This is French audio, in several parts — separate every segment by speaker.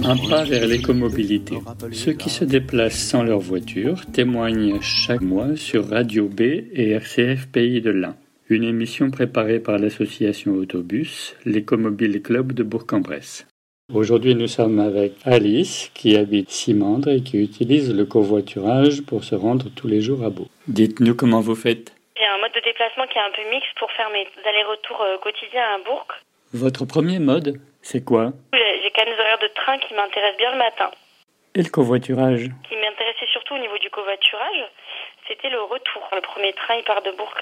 Speaker 1: Un pas vers l'écomobilité. Ceux qui se déplacent sans leur voiture témoignent chaque mois sur Radio B et RCF Pays de l'Ain. Une émission préparée par l'association Autobus, l'Écomobile Club de Bourg-en-Bresse. Aujourd'hui, nous sommes avec Alice, qui habite Simandre et qui utilise le covoiturage pour se rendre tous les jours à Bourg. Dites-nous comment vous faites.
Speaker 2: J'ai un mode de déplacement qui est un peu mixte pour faire mes allers-retours quotidiens à Bourg.
Speaker 1: Votre premier mode, c'est quoi?
Speaker 2: J'ai quand même des horaires de train qui m'intéressent bien le matin.
Speaker 1: Et le covoiturage?
Speaker 2: Ce qui m'intéressait surtout au niveau du covoiturage, c'était le retour. Le premier train, il part de Bourg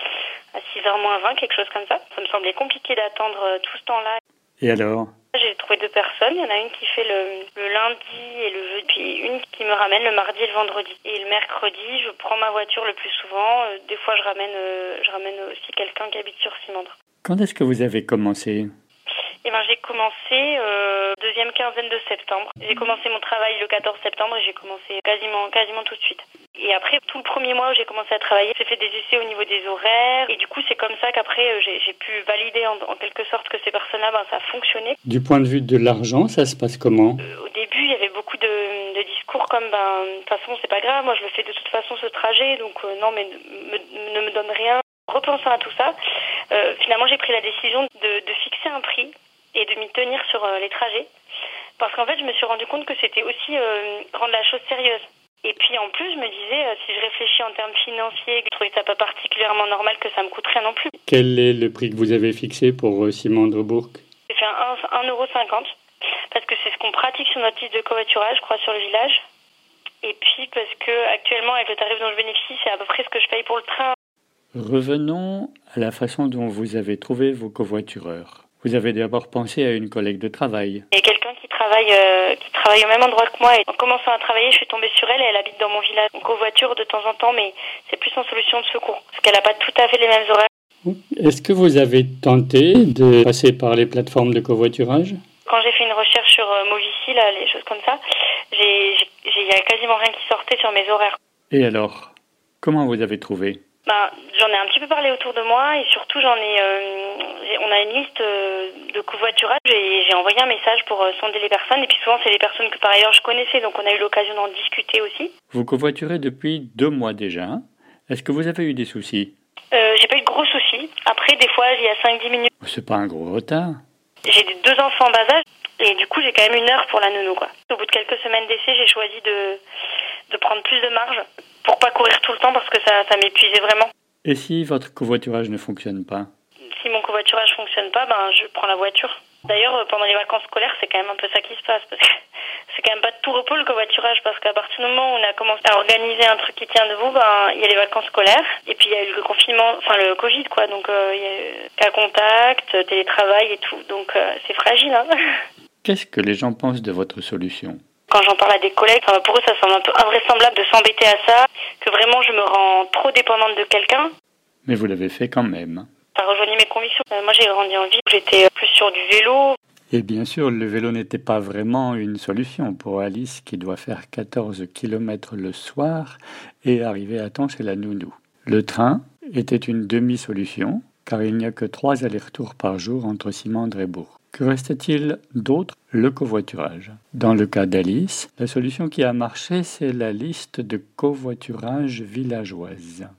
Speaker 2: à 6h moins 20, quelque chose comme ça. Ça me semblait compliqué d'attendre tout ce temps-là.
Speaker 1: Et alors?
Speaker 2: J'ai trouvé 2 personnes. Il y en a une qui fait le lundi et le jeudi, puis une qui me ramène le mardi et le vendredi. Et le mercredi, je prends ma voiture le plus souvent. Des fois, je ramène aussi quelqu'un qui habite sur Simandre.
Speaker 1: Quand est-ce que vous avez commencé?
Speaker 2: J'ai commencé deuxième quinzaine de septembre. J'ai commencé mon travail le 14 septembre et j'ai commencé quasiment tout de suite. Et après, tout le premier mois où j'ai commencé à travailler, j'ai fait des essais au niveau des horaires. Et du coup, c'est comme ça qu'après, j'ai pu valider en quelque sorte que ces personnes-là, ça a fonctionné.
Speaker 1: Du point de vue de l'argent, ça se passe comment?
Speaker 2: Au début, il y avait beaucoup de discours comme, de toute façon, c'est pas grave, moi je le fais de toute façon ce trajet, donc non, mais ne me donne rien. Repensant à tout ça, finalement, j'ai pris la décision de fixer un prix et de m'y tenir sur les trajets. Parce qu'en fait, je me suis rendu compte que c'était aussi rendre la chose sérieuse. Et puis en plus, je me disais, si je réfléchis en termes financiers, je trouvais ça pas particulièrement normal que ça me coûte rien non plus.
Speaker 1: Quel est le prix que vous avez fixé pour Simandre-Bourg?
Speaker 2: J'ai fait 1,50 €, parce que c'est ce qu'on pratique sur notre liste de covoiturage, je crois, sur le village. Et puis parce que actuellement, avec le tarif dont je bénéficie, c'est à peu près ce que je paye pour le train.
Speaker 1: Revenons à la façon dont vous avez trouvé vos covoitureurs. Vous avez d'abord pensé à une collègue de travail.
Speaker 2: Il y a quelqu'un qui travaille au même endroit que moi. Et en commençant à travailler, je suis tombée sur elle et elle habite dans mon village. On covoiture de temps en temps, mais c'est plus en solution de secours. Parce qu'elle n'a pas tout à fait les mêmes horaires.
Speaker 1: Est-ce que vous avez tenté de passer par les plateformes de covoiturage?
Speaker 2: Quand j'ai fait une recherche sur Movici, les choses comme ça, il y a quasiment rien qui sortait sur mes horaires.
Speaker 1: Et alors, comment vous avez trouvé?
Speaker 2: J'en ai un petit peu parlé autour de moi et surtout on a une liste de covoiturage et j'ai envoyé un message pour sonder les personnes et puis souvent c'est les personnes que par ailleurs je connaissais donc on a eu l'occasion d'en discuter aussi.
Speaker 1: Vous covoiturez depuis 2 mois déjà. Est-ce que vous avez eu des soucis?
Speaker 2: J'ai pas eu de gros soucis. Après des fois il y a 5-10 minutes.
Speaker 1: C'est pas un gros retard.
Speaker 2: J'ai 2 enfants en bas âge et du coup j'ai quand même 1 heure pour la nounou quoi. Au bout de quelques semaines d'essai j'ai choisi de prendre plus de marge pour pas courir tout le temps parce que ça m'épuisait vraiment.
Speaker 1: Et si votre covoiturage ne fonctionne pas?
Speaker 2: Si mon covoiturage fonctionne pas, je prends la voiture. D'ailleurs, pendant les vacances scolaires, c'est quand même un peu ça qui se passe parce que c'est quand même pas de tout repos le covoiturage parce qu'à partir du moment où on a commencé à organiser un truc qui tient debout, il y a les vacances scolaires et puis il y a eu le confinement, le Covid quoi. Donc il y a cas contact, télétravail et tout. Donc c'est fragile.
Speaker 1: Qu'est-ce que les gens pensent de votre solution?
Speaker 2: Quand j'en parle à des collègues, pour eux ça semble un peu invraisemblable de s'embêter à ça, que vraiment je me rends trop dépendante de quelqu'un.
Speaker 1: Mais vous l'avez fait quand même.
Speaker 2: Ça rejoignait mes convictions. Moi j'ai grandi en ville, j'étais plus sur du vélo.
Speaker 1: Et bien sûr, le vélo n'était pas vraiment une solution pour Alice qui doit faire 14 km le soir et arriver à temps chez la nounou. Le train était une demi-solution car il n'y a que 3 allers-retours par jour entre Simandre et Bourg. Que reste-t-il d'autre? Le covoiturage. Dans le cas d'Alice, la solution qui a marché, c'est la liste de covoiturage villageoise.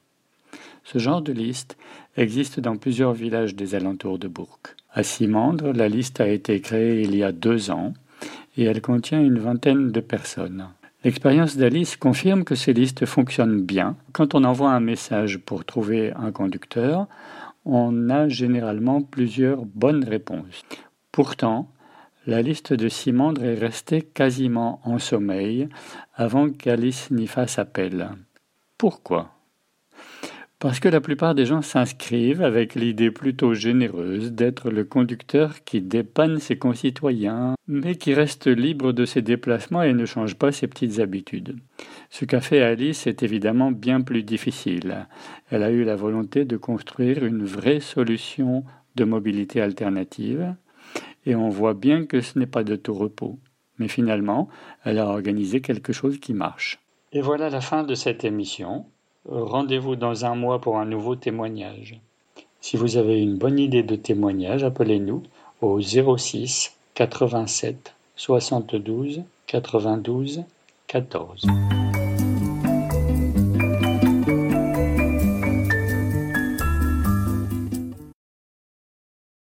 Speaker 1: Ce genre de liste existe dans plusieurs villages des alentours de Bourg. À Simandre, la liste a été créée il y a 2 ans et elle contient une 20aine de personnes. L'expérience d'Alice confirme que ces listes fonctionnent bien. Quand on envoie un message pour trouver un conducteur, on a généralement plusieurs bonnes réponses. Pourtant, la liste de Simandre est restée quasiment en sommeil avant qu'Alice n'y fasse appel. Pourquoi? Parce que la plupart des gens s'inscrivent avec l'idée plutôt généreuse d'être le conducteur qui dépanne ses concitoyens, mais qui reste libre de ses déplacements et ne change pas ses petites habitudes. Ce qu'a fait Alice est évidemment bien plus difficile. Elle a eu la volonté de construire une vraie solution de mobilité alternative, et on voit bien que ce n'est pas de tout repos. Mais finalement, elle a organisé quelque chose qui marche. Et voilà la fin de cette émission. Rendez-vous dans 1 mois pour un nouveau témoignage. Si vous avez une bonne idée de témoignage, appelez-nous au 06 87 72 92 14.